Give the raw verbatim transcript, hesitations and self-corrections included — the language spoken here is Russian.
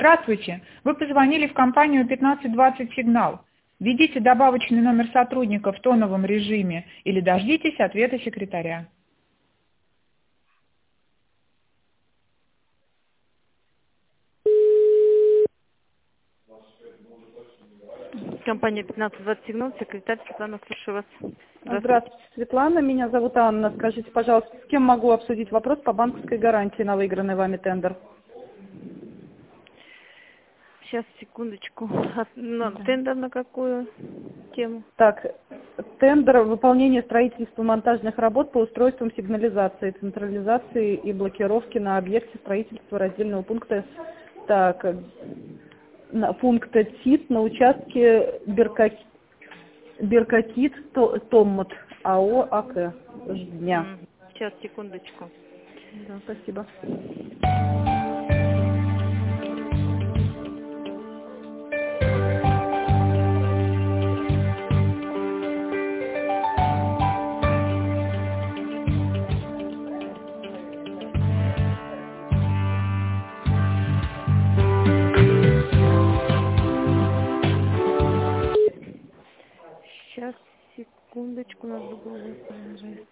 Здравствуйте. Вы позвонили в компанию пятнадцать двадцать «Сигнал». Введите добавочный номер сотрудника в тоновом режиме или дождитесь ответа секретаря. Компания пятнадцать двадцать «Сигнал», секретарь Светлана, слушаю вас. Здравствуйте. Здравствуйте, Светлана. Меня зовут Анна. Скажите, пожалуйста, с кем могу обсудить вопрос по банковской гарантии на выигранный вами тендер? Сейчас, секундочку. А, на, Да. Тендер на какую тему? Так, тендер выполнение строительства монтажных работ по устройствам сигнализации, централизации и блокировки на объекте строительства раздельного пункта. Так, на, пункта ТИТ на участке Берка, Беркатит То- Томмот АО АК. Дня. М, Сейчас, секундочку. Да, спасибо. Сейчас, секундочку, надо было положить.